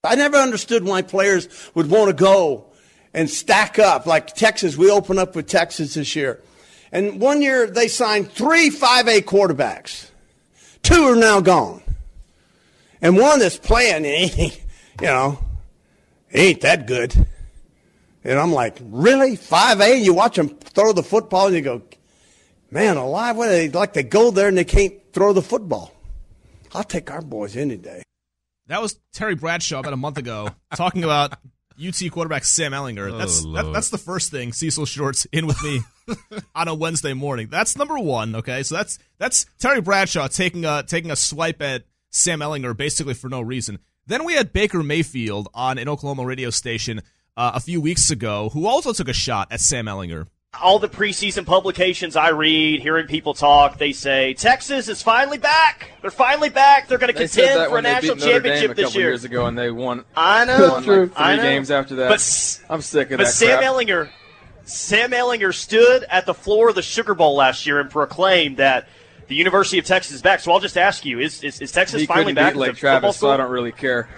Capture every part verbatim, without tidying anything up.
I never understood why players would want to go and stack up. Like Texas, we open up with Texas this year. And one year they signed three five A quarterbacks. Two are now gone. And one that's playing, you know, ain't that good. And I'm like, really? five A? You watch them throw the football and you go, man alive, what are they like? They go there and they can't throw the football. I'll take our boys any day. That was Terry Bradshaw about a month ago talking about U T quarterback Sam Ehlinger. That's oh, that, that's the first thing Cecil Shorts in with me on a Wednesday morning. That's number one. Okay, so that's that's Terry Bradshaw taking a taking a swipe at Sam Ehlinger basically for no reason. Then we had Baker Mayfield on an Oklahoma radio station uh, a few weeks ago, who also took a shot at Sam Ehlinger. All the preseason publications I read, hearing people talk, they say Texas is finally back. They're finally back. They're going to contend for a national championship this year. Years ago, and they won. I know. Won like three I know. games after that. But, I'm sick of but that. Sam crap. Ehlinger, Sam Ehlinger stood at the floor of the Sugar Bowl last year and proclaimed that the University of Texas is back. So I'll just ask you: Is is, is Texas he finally back? Beat Lake Travis, so I don't really care.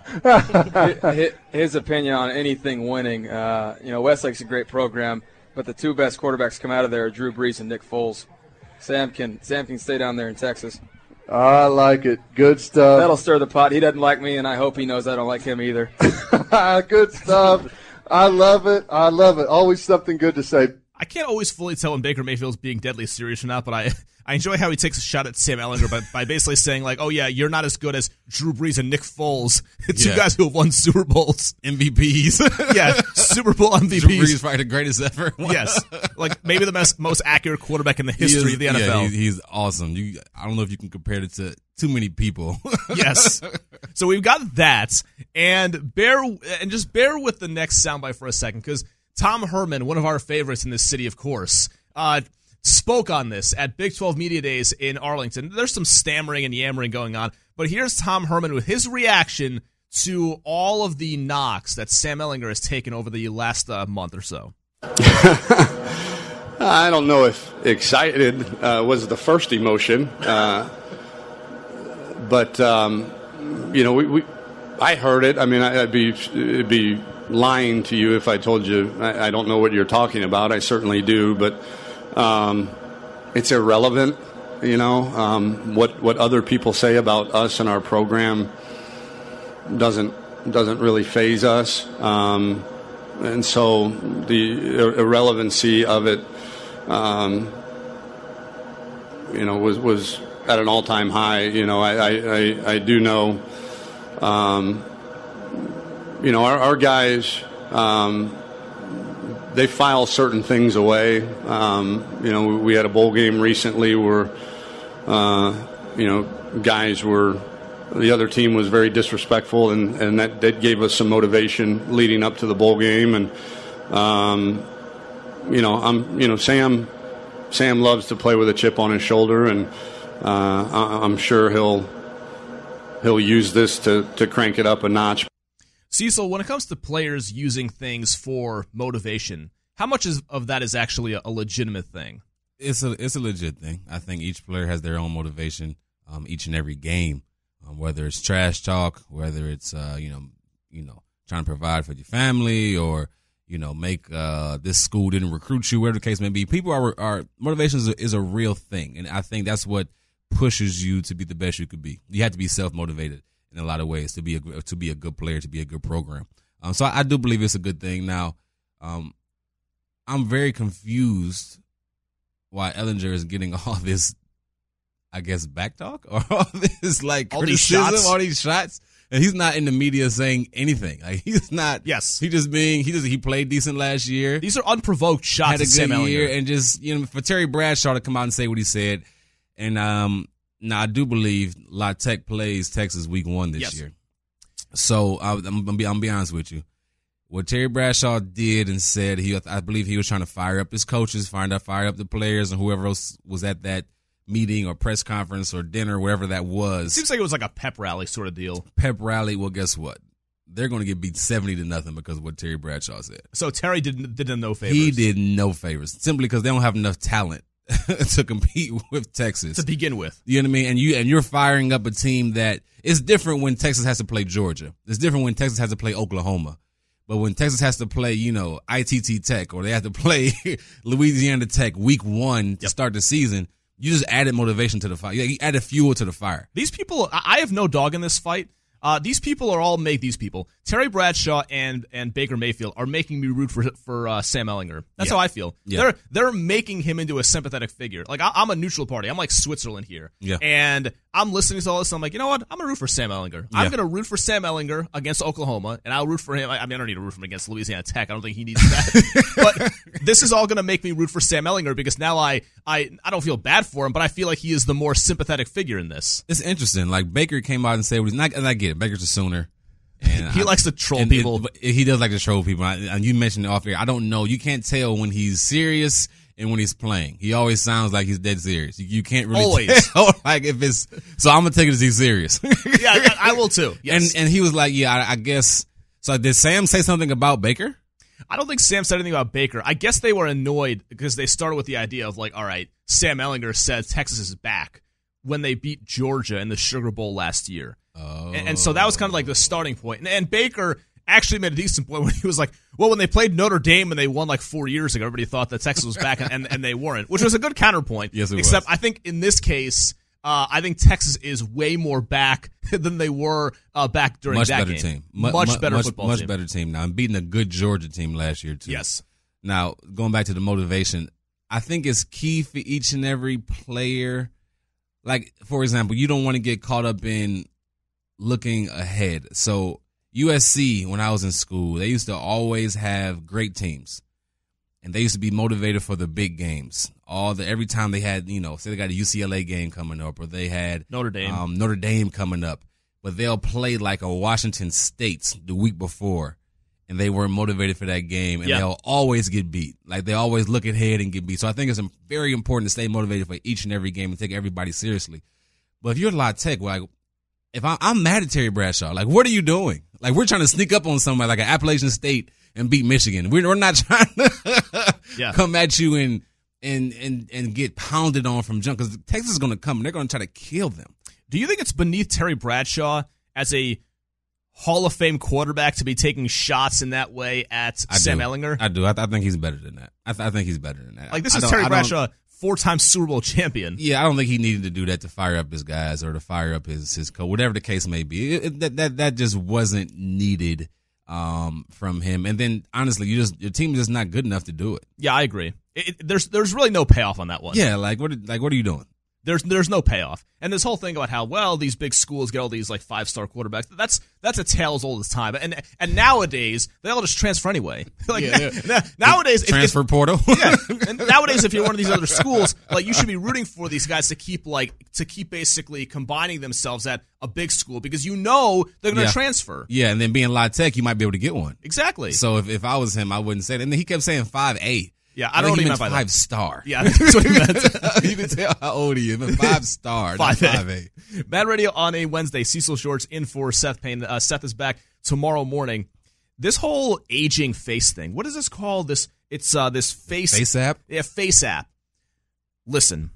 His opinion on anything winning. Uh, you know, Westlake's a great program. But the two best quarterbacks come out of there are Drew Brees and Nick Foles. Sam can Sam can stay down there in Texas. I like it. Good stuff. That'll stir the pot. He doesn't like me, and I hope he knows I don't like him either. Good stuff. I love it. I love it. Always something good to say. I can't always fully tell when Baker Mayfield's being deadly serious or not, but I I enjoy how he takes a shot at Sam Ehlinger by, by basically saying, like, oh, yeah, you're not as good as Drew Brees and Nick Foles. Two Yeah. guys who have won Super Bowls. M V Ps. Yeah, Super Bowl M V Ps. Drew Brees is probably the greatest ever. Yes, like maybe the most, most accurate quarterback in the history He is- of the N F L. Yeah, he's, he's awesome. You, I don't know if you can compare it to too many people. Yes. So we've got that, and bear and just bear with the next soundbite for a second, because Tom Herman, one of our favorites in this city, of course, uh, spoke on this at Big twelve Media Days in Arlington. There's some stammering and yammering going on, but here's Tom Herman with his reaction to all of the knocks that Sam Ehlinger has taken over the last uh, month or so. I don't know if excited uh, was the first emotion, uh, but um, you know, we, we I heard it. I mean, I'd be it'd be lying to you if I told you I, I don't know what you're talking about. I certainly do, but um, it's irrelevant. You know, um, what what other people say about us and our program doesn't doesn't really faze us, um, and so the ir- irrelevancy of it, um, you know, was was at an all-time high. You know, I I, I, I do know, um, you know, our, our guys, um, they file certain things away. Um, you know, we had a bowl game recently where, uh, you know, guys were. The other team was very disrespectful, and, and that, that gave us some motivation leading up to the bowl game. And um, you know, I'm you know Sam Sam loves to play with a chip on his shoulder, and uh, I, I'm sure he'll he'll use this to, to crank it up a notch. Cecil, when it comes to players using things for motivation, how much is, of that is actually a, a legitimate thing? It's a it's a legit thing. I think each player has their own motivation, um, each and every game. Um, whether it's trash talk, whether it's uh, you know, you know, trying to provide for your family, or you know, make uh, this school didn't recruit you, whatever the case may be. People are are motivation is a, is a real thing, and I think that's what pushes you to be the best you could be. You have to be self motivated in a lot of ways to be a to be a good player, to be a good program. Um, so I, I do believe it's a good thing. Now, um, I'm very confused why Ehlinger is getting all this, I guess, back talk or all this like all these criticism, shots. all these shots, and he's not in the media saying anything. Like he's not. Yes, he just being he just he played decent last year. These are unprovoked shots. Had a at Sam good year, Ehlinger. and just you know for Terry Bradshaw to come out and say what he said, and um, now I do believe La Tech plays Texas week one this Yes. year. So I, I'm gonna be I'm gonna be honest with you. What Terry Bradshaw did and said, he I believe he was trying to fire up his coaches, find out, fire up the players, and whoever else was at that meeting or press conference or dinner, wherever that was. Seems like it was like a pep rally sort of deal. Pep rally. Well, guess what? They're going to get beat seventy to nothing because of what Terry Bradshaw said. So Terry did did them no favors. He did no favors simply because they don't have enough talent to compete with Texas to begin with. You know what I mean? And you and you're firing up a team that it's different when Texas has to play Georgia. It's different when Texas has to play Oklahoma. But when Texas has to play, you know, I T T Tech, or they have to play Louisiana Tech week one to yep. start the season, you just added motivation to the fire. You added fuel to the fire. These people, I have no dog in this fight. Uh, these people are all make these people. Terry Bradshaw and and Baker Mayfield are making me root for for uh, Sam Ehlinger. That's yeah. how I feel. Yeah. They're they're making him into a sympathetic figure. Like I, I'm a neutral party. I'm like Switzerland here. Yeah. And I'm listening to all this. And I'm like, you know what? I'm gonna root for Sam Ehlinger. Yeah. I'm gonna root for Sam Ehlinger against Oklahoma, and I'll root for him. I mean, I don't need to root for him against Louisiana Tech. I don't think he needs that. But this is all gonna make me root for Sam Ehlinger because now I I I don't feel bad for him, but I feel like he is the more sympathetic figure in this. It's interesting. Like Baker came out and said, "He's not." And I get it. Baker's a Sooner. And he I, likes to troll people. It, he does like to troll people. I, and you mentioned it off air. I don't know. You can't tell when he's serious and when he's playing. He always sounds like he's dead serious. You, you can't really always tell. Like if it's so, I'm gonna take it as he's serious. Yeah, I, I will too. Yes. And and he was like, yeah, I, I guess. So did Sam say something about Baker? I don't think Sam said anything about Baker. I guess they were annoyed because they started with the idea of like, all right, Sam Ehlinger said Texas is back when they beat Georgia in the Sugar Bowl last year. Oh. And, and so that was kind of like the starting point. And, and Baker actually made a decent point when he was like, well, when they played Notre Dame and they won like four years ago, everybody thought that Texas was back, and, and, and they weren't, which was a good counterpoint. Yes, it Except was. I think in this case, uh, I think Texas is way more back than they were uh, back during much that better game. Team. Much, much better much, football much team. Much better team now. I'm beating a good Georgia team last year, too. Yes. Now, going back to the motivation, I think it's key for each and every player. Like, for example, you don't want to get caught up in looking ahead. So U S C, when I was in school, they used to always have great teams, and they used to be motivated for the big games. All the every time they had, you know, say they got a U C L A game coming up, or they had Notre Dame, um, Notre Dame coming up, but they'll play like a Washington State the week before, and they weren't motivated for that game, and yeah. they'll always get beat. Like they always look ahead and get beat. So I think it's very important to stay motivated for each and every game and take everybody seriously. But if you're at La Tech, like if I, I'm mad at Terry Bradshaw, like what are you doing? Like we're trying to sneak up on somebody like an Appalachian State and beat Michigan. We're, we're not trying to yeah. come at you and and and and get pounded on from jump, because Texas is going to come and they're going to try to kill them. Do you think it's beneath Terry Bradshaw as a Hall of Fame quarterback to be taking shots in that way at I Sam do. Ehlinger? I do. I, th- I think he's better than that. I, th- I think he's better than that. Like this I is Terry Bradshaw, four-time Super Bowl champion. Yeah, I don't think he needed to do that to fire up his guys or to fire up his his coach, whatever the case may be. It, it, that that that just wasn't needed um, from him. And then honestly, you just your team is just not good enough to do it. Yeah, I agree. It, it, there's there's really no payoff on that one. Yeah, like what like what are you doing? There's there's no payoff. And this whole thing about how, well, these big schools get all these like five star quarterbacks, that's that's a tale as old as time. And and nowadays they all just transfer anyway. Like yeah, yeah. nowadays transfer if, portal. Yeah. And nowadays if you're one of these other schools, like you should be rooting for these guys to keep like to keep basically combining themselves at a big school because you know they're gonna yeah. transfer. Yeah, and then being La Tech, you might be able to get one. Exactly. So if, if I was him, I wouldn't say that. And then he kept saying five A. Yeah, I don't I know what he meant meant by five that. star. Yeah, that's what he meant. You can tell how old he is. But five star, not five A. Bad Radio on a Wednesday. Cecil Shorts in for Seth Payne. Uh, Seth is back tomorrow morning. This whole aging face thing. What is this called? This it's uh this face face app. Yeah, face app. Listen,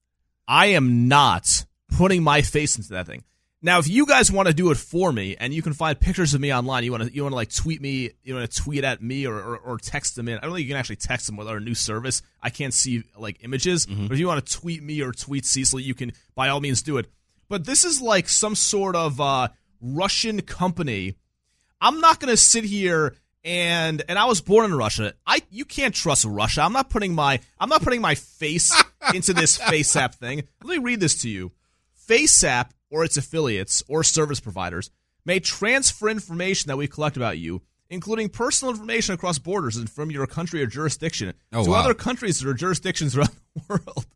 I am not putting my face into that thing. Now, if you guys want to do it for me, and you can find pictures of me online, you want to you want to like tweet me, you want to tweet at me, or, or or text them in. I don't think you can actually text them with our new service. I can't see like images, mm-hmm. but if you want to tweet me or tweet Cecil, you can by all means do it. But this is like some sort of uh, Russian company. I'm not going to sit here and and I was born in Russia. I you can't trust Russia. I'm not putting my I'm not putting my face into this face app thing. Let me read this to you. Face app or its affiliates or service providers may transfer information that we collect about you, including personal information across borders and from your country or jurisdiction oh, to wow. other countries or jurisdictions around the world.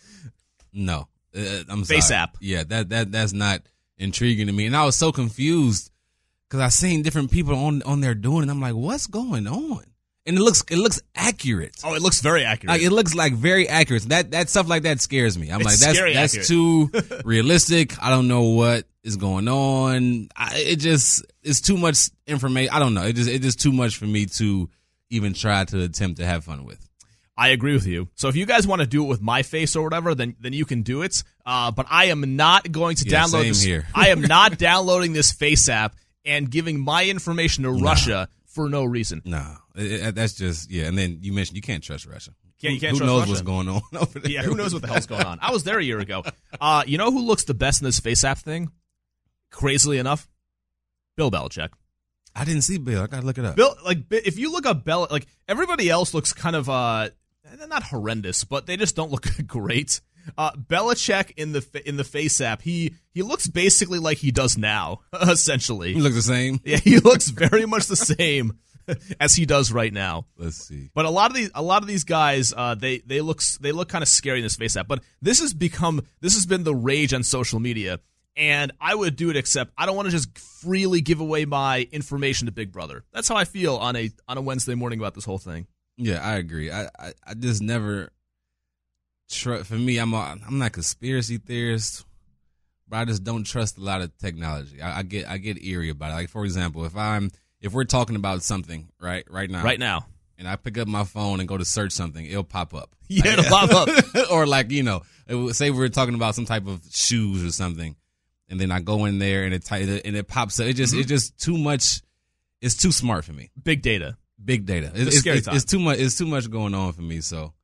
No, uh, I'm Face sorry. app. Yeah, that that that's not intriguing to me. And I was so confused because I seen different people on on there doing it. And I'm like, what's going on? And it looks it looks accurate. Oh, it looks very accurate. Like it looks like very accurate. That that stuff like that scares me. I'm It's like that's scary that's accurate. too realistic. I don't know what is going on. I, it just it's too much information. I don't know. It just it's just too much for me to even try to attempt to have fun with. I agree with you. So if you guys want to do it with my face or whatever, then then you can do it. Uh, but I am not going to yeah, download same this. Here. I am not downloading this Face app and giving my information to nah. Russia for no reason. No, nah. that's just yeah. And then you mentioned you can't trust Russia. Yeah, you can't who trust knows Russia. what's going on over there? Yeah, who knows what the hell's going on? I was there a year ago. Uh, you know who looks the best in this Face app thing? Crazily enough, Bill Belichick. I didn't see Bill. I gotta look it up. Bill, like, if you look up Bel, like everybody else looks kind of uh, not horrendous, but they just don't look great. Uh, Belichick in the in the Face app, he he looks basically like he does now, essentially. He looks the same. Yeah, he looks very much the same as he does right now. Let's see. But a lot of these a lot of these guys, uh, they they look they look kind of scary in this Face app. But this has become this has been the rage on social media. And I would do it, except I don't want to just freely give away my information to Big Brother. That's how I feel on a on a Wednesday morning about this whole thing. Yeah, I agree. I I, I just never tr- for me. I'm a, I'm not a conspiracy theorist, but I just don't trust a lot of technology. I, I get I get eerie about it. Like for example, if I'm if we're talking about something right right now, right now, and I pick up my phone and go to search something, it'll pop up. Yeah, it'll pop up. Or like you know, it, say we're talking about some type of shoes or something. And then I go in there and it t- and it pops up. It just mm-hmm. it's just too much. It's too smart for me. Big data. Big data. It's, it's, scary it's, time. it's too much. It's too much going on for me. So